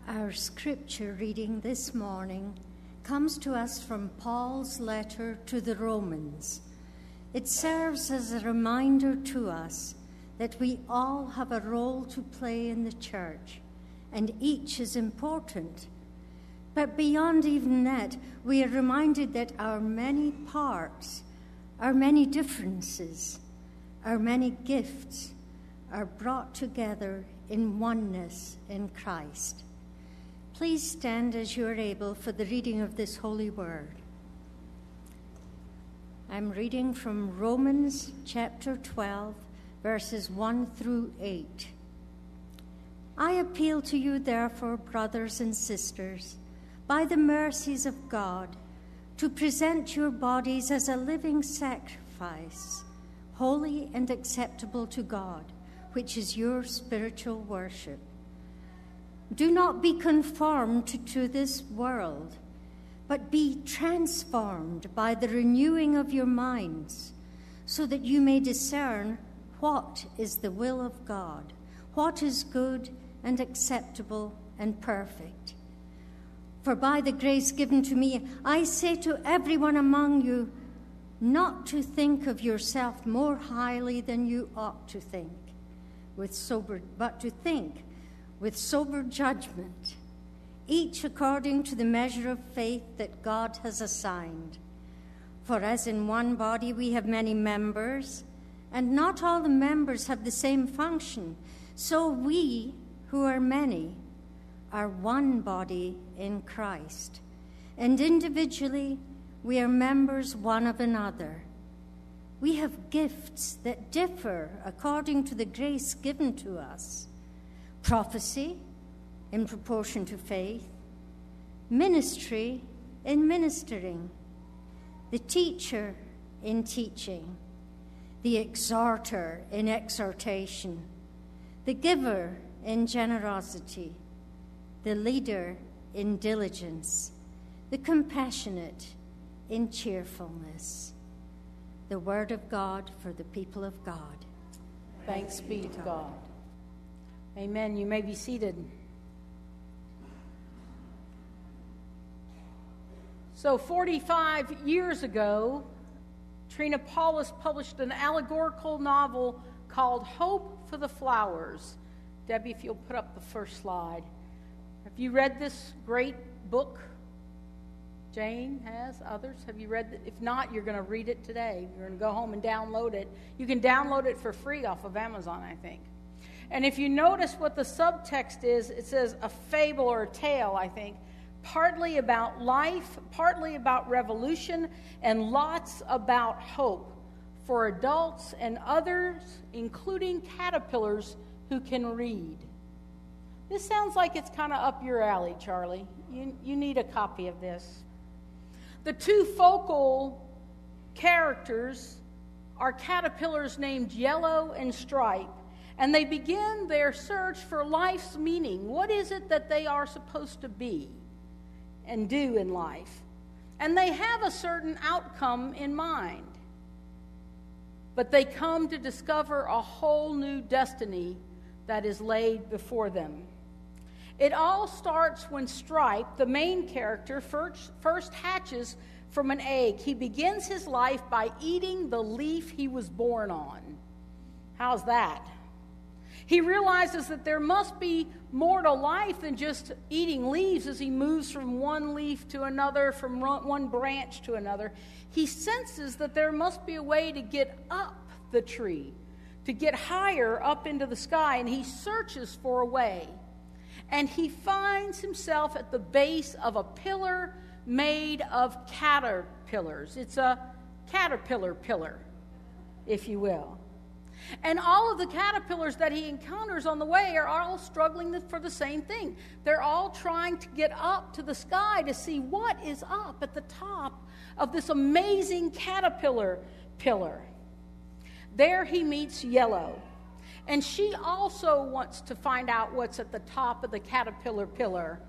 Our scripture reading this morning comes to us from Paul's letter to the Romans. It serves as a reminder to us that we all have a role to play in the church, and each is important. But beyond even that, we are reminded that our many parts, our many differences, our many gifts are brought together in oneness in Christ. Please stand as you are able for the reading of this holy word. I'm reading from Romans chapter 12, verses 1 through 8. I appeal to you, therefore, brothers and sisters, by the mercies of God, to present your bodies as a living sacrifice, holy and acceptable to God, which is your spiritual worship. Do not be conformed to this world, but be transformed by the renewing of your minds, so that you may discern what is the will of God, what is good and acceptable and perfect. For by the grace given to me, I say to everyone among you, not to think of yourself more highly than you ought to think, but to think with sober judgment, each according to the measure of faith that God has assigned. For as in one body we have many members, and not all the members have the same function, so we, who are many, are one body in Christ, and individually we are members one of another. We have gifts that differ according to the grace given to us. Prophecy, in proportion to faith. Ministry, in ministering. The teacher, in teaching. The exhorter, in exhortation. The giver, in generosity. The leader, in diligence. The compassionate, in cheerfulness. The word of God for the people of God. Thanks be to God. Amen. You may be seated. So 45 years ago, Trina Paulus published an allegorical novel called Hope for the Flowers. Debbie, if you'll put up the first slide. Have you read this great book? Jane has. Others? Have you read it? If not, you're going to read it today. You're going to go home and download it. You can download it for free off of Amazon, I think. And if you notice what the subtext is, it says a fable or a tale, I think, partly about life, partly about revolution, and lots about hope for adults and others, including caterpillars who can read. This sounds like it's kind of up your alley, Charlie. You need a copy of this. The two focal characters are caterpillars named Yellow and Stripe. And they begin their search for life's meaning. What is it that they are supposed to be and do in life? And they have a certain outcome in mind. But they come to discover a whole new destiny that is laid before them. It all starts when Stripe, the main character, first hatches from an egg. He begins his life by eating the leaf he was born on. How's that? He realizes that there must be more to life than just eating leaves as he moves from one leaf to another, from one branch to another. He senses that there must be a way to get up the tree, to get higher up into the sky, and he searches for a way. And he finds himself at the base of a pillar made of caterpillars. It's a caterpillar pillar, if you will. And all of the caterpillars that he encounters on the way are all struggling for the same thing. They're all trying to get up to the sky to see what is up at the top of this amazing caterpillar pillar. There he meets Yellow. And she also wants to find out what's at the top of the caterpillar pillar.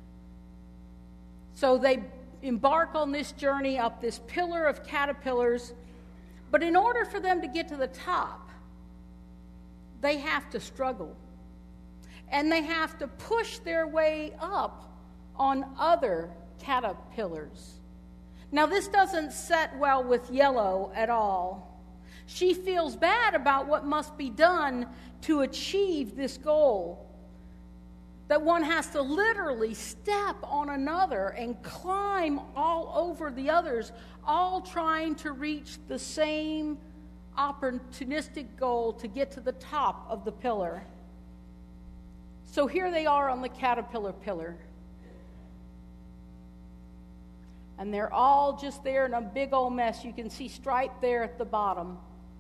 So they embark on this journey up this pillar of caterpillars. But in order for them to get to the top, they have to struggle. and they have to push their way up on other caterpillars. Now, this doesn't set well with Yellow at all. She feels bad about what must be done to achieve this goal. That one has to literally step on another and climb all over the others, all trying to reach the same opportunistic goal to get to the top of the pillar. So here they are on the caterpillar pillar. And they're all just there in a big old mess. You can see Stripe there at the bottom.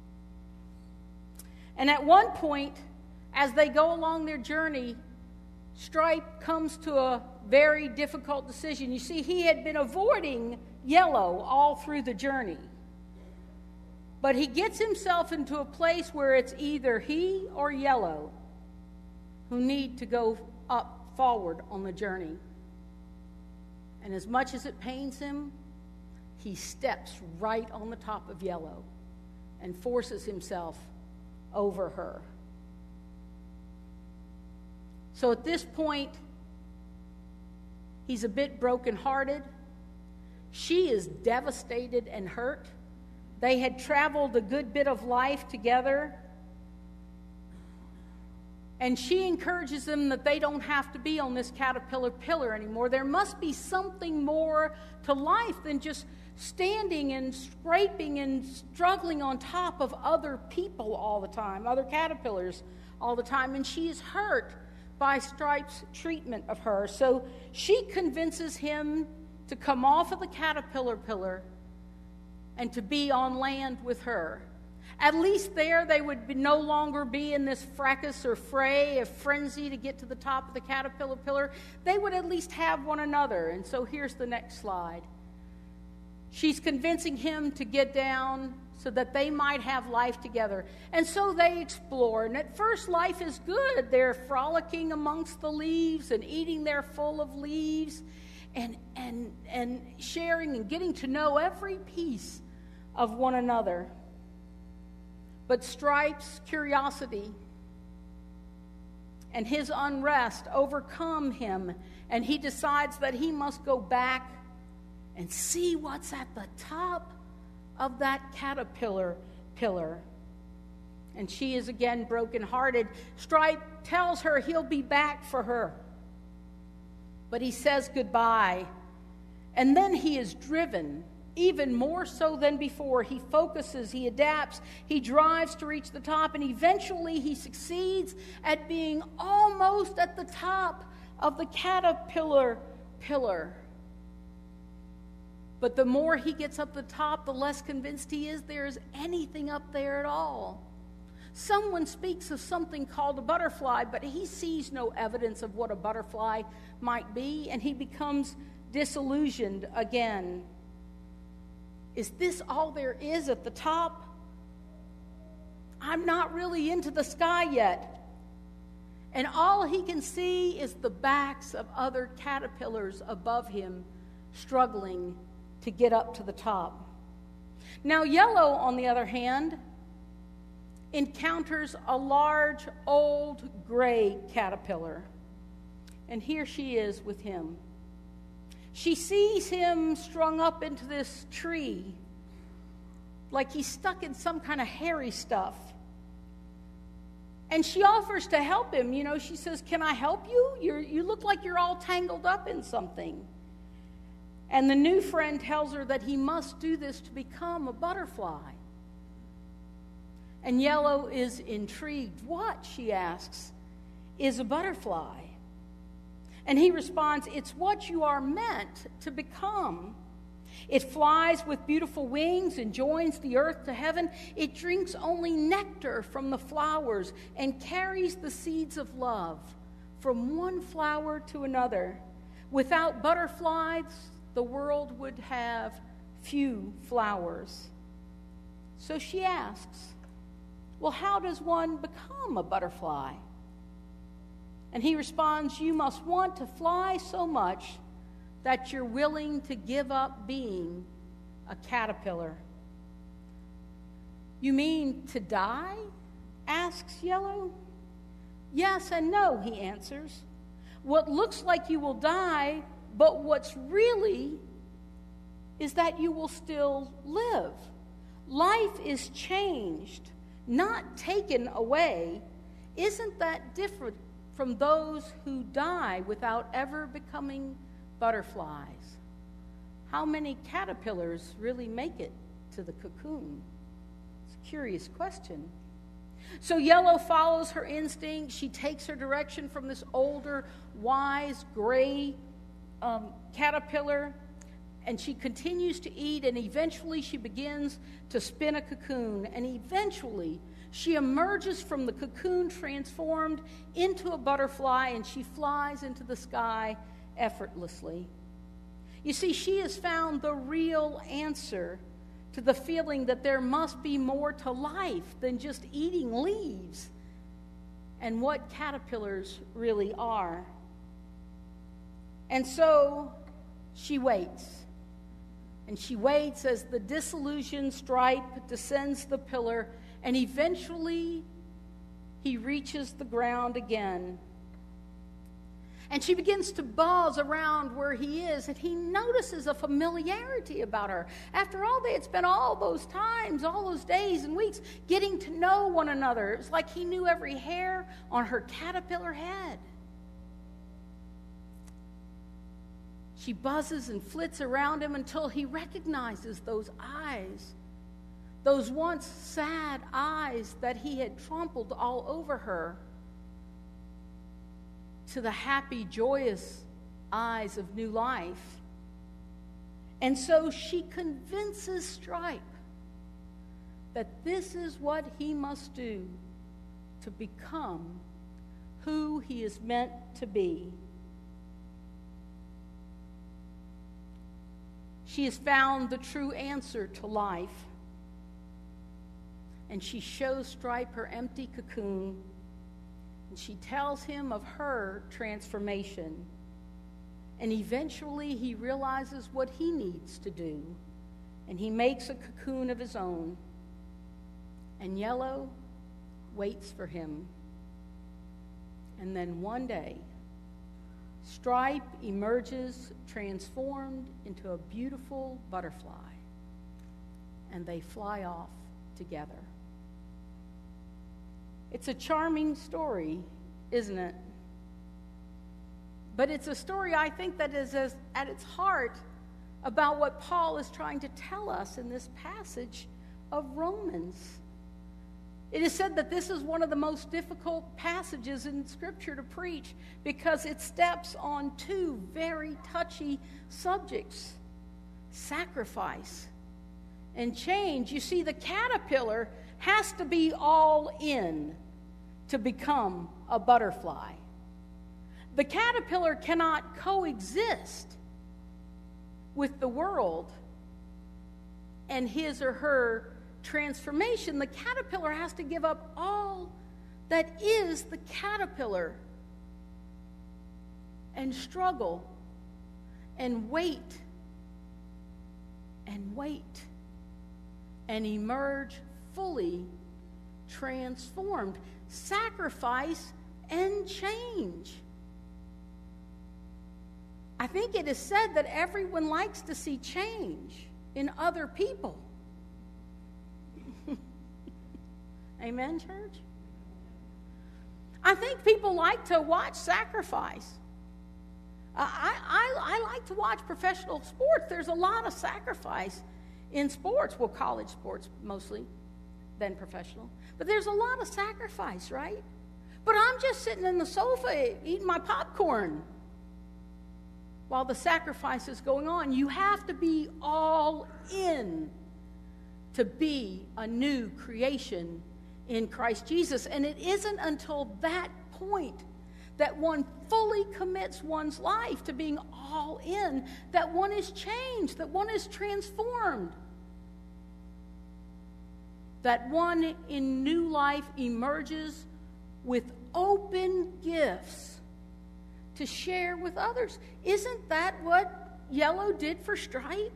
And at one point, as they go along their journey, Stripe comes to a very difficult decision. You see, he had been avoiding Yellow all through the journey. But he gets himself into a place where it's either he or Yellow who need to go up forward on the journey. And as much as it pains him, he steps right on the top of Yellow and forces himself over her. So at this point, he's a bit brokenhearted. She is devastated and hurt. They had traveled a good bit of life together. And she encourages them that they don't have to be on this caterpillar pillar anymore. There must be something more to life than just standing and scraping and struggling on top of other people all the time, other caterpillars all the time. And she is hurt by Stripe's treatment of her. So she convinces him to come off of the caterpillar pillar and to be on land with her. At least there they would no longer be in this fracas or fray, a frenzy to get to the top of the caterpillar pillar. They would at least have one another. And so here's the next slide. She's convincing him to get down so that they might have life together. And so they explore. And at first, life is good. They're frolicking amongst the leaves and eating their full of leaves and sharing and getting to know every piece of one another. But Stripe's curiosity and his unrest overcome him, and he decides that he must go back and see what's at the top of that caterpillar pillar. And she is again brokenhearted. Stripe tells her he'll be back for her, but he says goodbye. And then he is driven, even more so than before. He focuses, he adapts, he drives to reach the top, and eventually he succeeds at being almost at the top of the caterpillar pillar. But the more he gets up the top, the less convinced he is there is anything up there at all. Someone speaks of something called a butterfly, but he sees no evidence of what a butterfly might be, and he becomes disillusioned again. Is this all there is at the top? I'm not really into the sky yet. And all he can see is the backs of other caterpillars above him, struggling to get up to the top. Now, Yellow, on the other hand, encounters a large, old, gray caterpillar. And here she is with him. She sees him strung up into this tree, like he's stuck in some kind of hairy stuff. And she offers to help him. You know, she says, "Can I help you? You look like you're all tangled up in something." And the new friend tells her that he must do this to become a butterfly. And Yellow is intrigued. "What," she asks, "is a butterfly?" And he responds, "It's what you are meant to become. It flies with beautiful wings and joins the earth to heaven. It drinks only nectar from the flowers and carries the seeds of love from one flower to another. Without butterflies, the world would have few flowers." So she asks, "Well, how does one become a butterfly?" And he responds, "You must want to fly so much that you're willing to give up being a caterpillar." "You mean to die?" asks Yellow. Yes and no, he answers. What looks like you will die, but what's really is that you will still live. Life is changed, not taken away. Isn't that different from those who die without ever becoming butterflies? How many caterpillars really make it to the cocoon? It's a curious question. So Yellow follows her instinct. She takes her direction from this older, wise, gray caterpillar, and she continues to eat, and eventually she begins to spin a cocoon, and eventually she emerges from the cocoon transformed into a butterfly, and she flies into the sky effortlessly. You see, she has found the real answer to the feeling that there must be more to life than just eating leaves, and what caterpillars really are. And so she waits. And she waits as the disillusioned Stripe descends the pillar, and eventually he reaches the ground again. And she begins to buzz around where he is, and he notices a familiarity about her. After all, they had spent all those times, all those days and weeks getting to know one another. It was like he knew every hair on her caterpillar head. She buzzes and flits around him until he recognizes those eyes, those once sad eyes that he had trampled all over her, to the happy, joyous eyes of new life. And so she convinces Stripe that this is what he must do to become who he is meant to be. She has found the true answer to life. And she shows Stripe her empty cocoon, and she tells him of her transformation. And eventually he realizes what he needs to do, and he makes a cocoon of his own. And Yellow waits for him. And then one day, Stripe emerges transformed into a beautiful butterfly, and they fly off together. It's a charming story, isn't it? But it's a story, I think, that is at its heart about what Paul is trying to tell us in this passage of Romans. It is said that this is one of the most difficult passages in Scripture to preach because it steps on two very touchy subjects: sacrifice and change. You see, the caterpillar has to be all in to become a butterfly. The caterpillar cannot coexist with the world and his or her transformation. The caterpillar has to give up all that is the caterpillar and struggle and wait and emerge fully transformed. Sacrifice and change. I think it is said that everyone likes to see change in other people. Amen, church? I think people like to watch sacrifice. I like to watch professional sports. There's a lot of sacrifice in sports. Well, college sports mostly, then professional. But there's a lot of sacrifice, right? But I'm just sitting in the sofa eating my popcorn while the sacrifice is going on. You have to be all in to be a new creation in Christ Jesus. And it isn't until that point that one fully commits one's life to being all in that one is changed, that one is transformed, that one in new life emerges with open gifts to share with others. Isn't that what Yellow did for Stripe?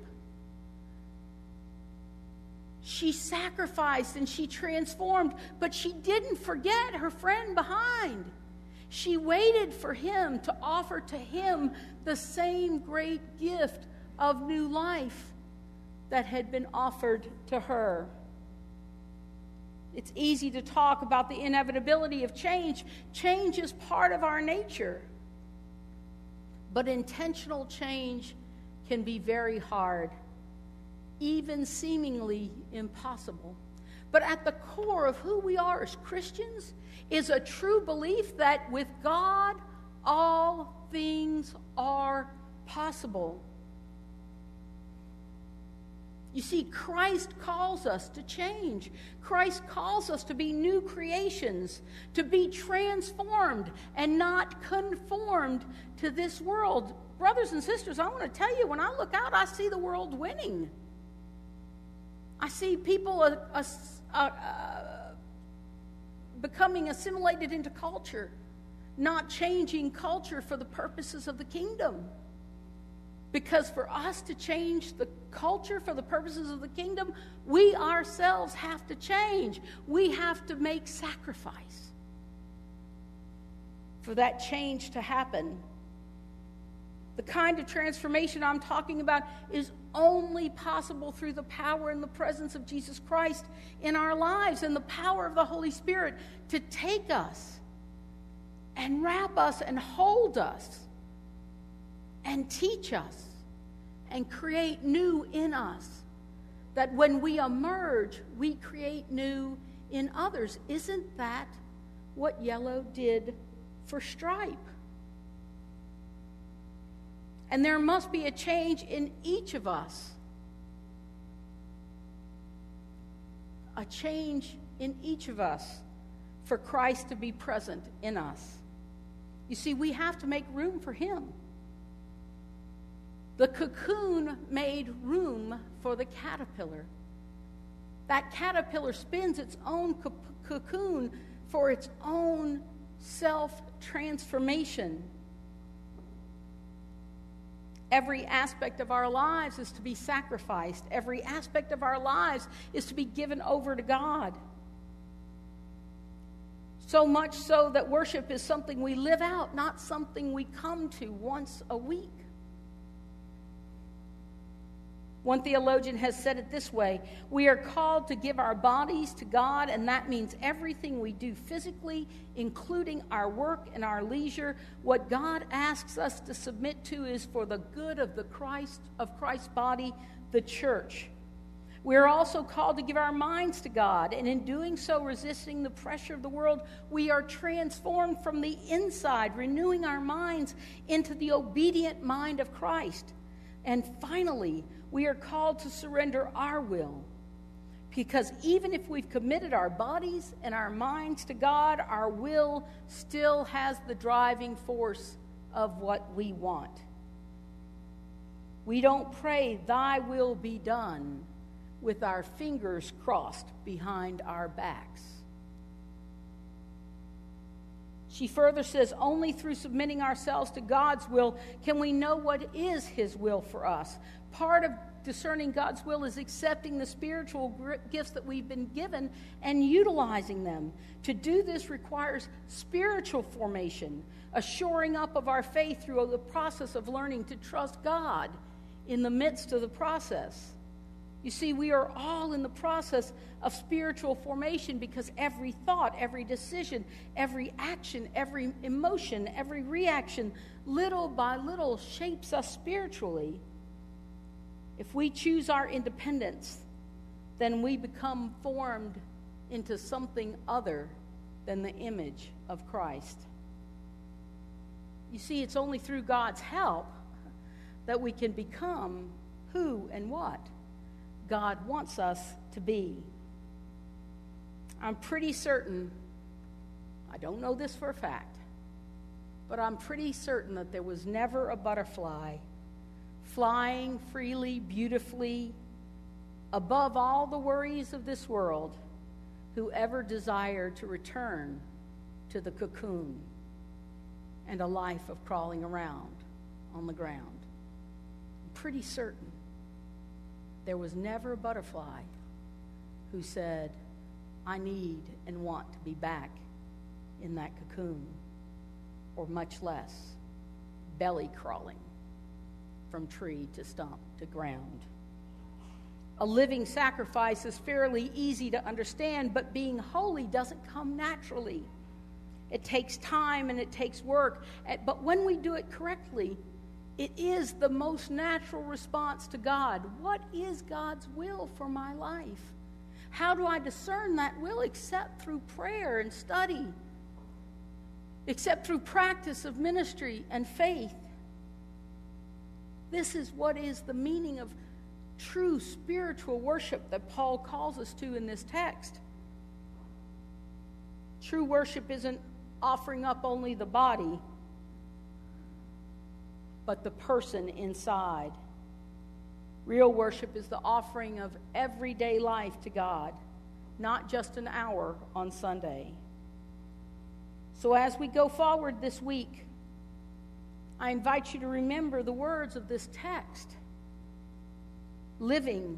She sacrificed and she transformed, but she didn't forget her friend behind. She waited for him to offer to him the same great gift of new life that had been offered to her. It's easy to talk about the inevitability of change. Change is part of our nature. But intentional change can be very hard, even seemingly impossible. But at the core of who we are as Christians is a true belief that with God, all things are possible. You see, Christ calls us to change. Christ calls us to be new creations, to be transformed and not conformed to this world. Brothers and sisters, I want to tell you, when I look out, I see the world winning. I see people becoming assimilated into culture, not changing culture for the purposes of the kingdom. Because for us to change the culture for the purposes of the kingdom, we ourselves have to change. We have to make sacrifice for that change to happen. The kind of transformation I'm talking about is only possible through the power and the presence of Jesus Christ in our lives and the power of the Holy Spirit to take us and wrap us and hold us and teach us and create new in us, that when we emerge, we create new in others. Isn't that what yellow did for Stripe? And there must be a change in each of us. A change in each of us for Christ to be present in us. You see, we have to make room for him. The cocoon made room for the caterpillar. That caterpillar spins its own cocoon for its own self-transformation. Every aspect of our lives is to be sacrificed. Every aspect of our lives is to be given over to God. So much so that worship is something we live out, not something we come to once a week. One theologian has said it this way: we are called to give our bodies to God, and that means everything we do physically, including our work and our leisure. What God asks us to submit to is for the good of Christ's body, the church. We are also called to give our minds to God, and in doing so, resisting the pressure of the world, we are transformed from the inside, renewing our minds into the obedient mind of Christ. And finally, we are called to surrender our will, because even if we've committed our bodies and our minds to God, our will still has the driving force of what we want. We don't pray, "Thy will be done," with our fingers crossed behind our backs. She further says, only through submitting ourselves to God's will can we know what is his will for us. Part of discerning God's will is accepting the spiritual gifts that we've been given and utilizing them. To do this requires spiritual formation, a shoring up of our faith through the process of learning to trust God in the midst of the process. You see, we are all in the process of spiritual formation because every thought, every decision, every action, every emotion, every reaction, little by little shapes us spiritually. If we choose our independence, then we become formed into something other than the image of Christ. You see, it's only through God's help that we can become who and what God wants us to be. I'm pretty certain, I don't know this for a fact, but I'm pretty certain that there was never a butterfly flying freely, beautifully, above all the worries of this world, who ever desired to return to the cocoon and a life of crawling around on the ground. I'm pretty certain there was never a butterfly who said, I need and want to be back in that cocoon. or much less belly crawling from tree to stump to ground. A living sacrifice is fairly easy to understand, but being holy doesn't come naturally. It takes time and it takes work. But when we do it correctly, it is the most natural response to God. What is God's will for my life? How do I discern that will except through prayer and study? Except through practice of ministry and faith? This is what is the meaning of true spiritual worship that Paul calls us to in this text. True worship isn't offering up only the body, but the person inside. Real worship is the offering of everyday life to God, not just an hour on Sunday. So as we go forward this week, I invite you to remember the words of this text. Living,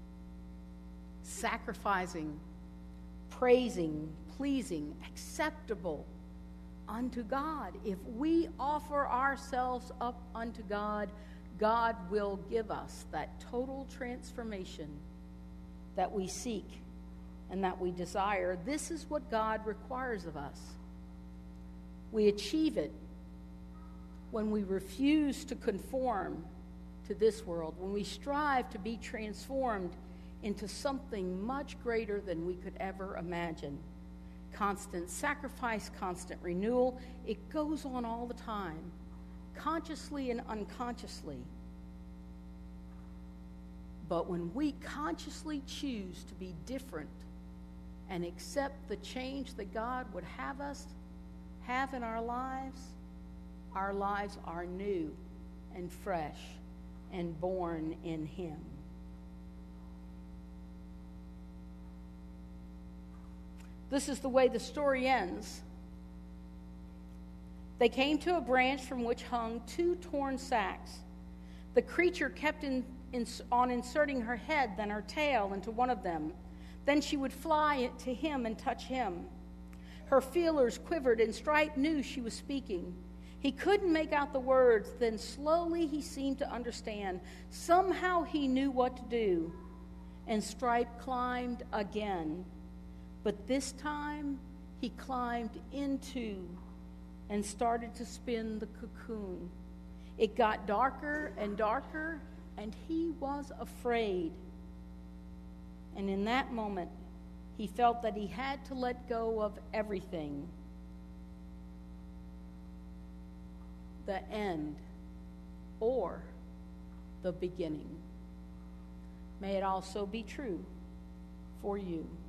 sacrificing, praising, pleasing, acceptable unto God. If we offer ourselves up unto God, God will give us that total transformation that we seek and that we desire. This is what God requires of us. We achieve it when we refuse to conform to this world, when we strive to be transformed into something much greater than we could ever imagine. Constant sacrifice, constant renewal, it goes on all the time, consciously and unconsciously. But when we consciously choose to be different and accept the change that God would have us have in our lives are new and fresh and born in Him. This is the way the story ends. They came to a branch from which hung 2 torn sacks. The creature kept on inserting her head, then her tail into one of them. Then she would fly to him and touch him. Her feelers quivered, and Stripe knew she was speaking. He couldn't make out the words. Then slowly he seemed to understand. Somehow he knew what to do. And Stripe climbed again. But this time he climbed into and started to spin the cocoon. It got darker and darker, and he was afraid. And in that moment, he felt that he had to let go of everything. The end or the beginning. May it also be true for you.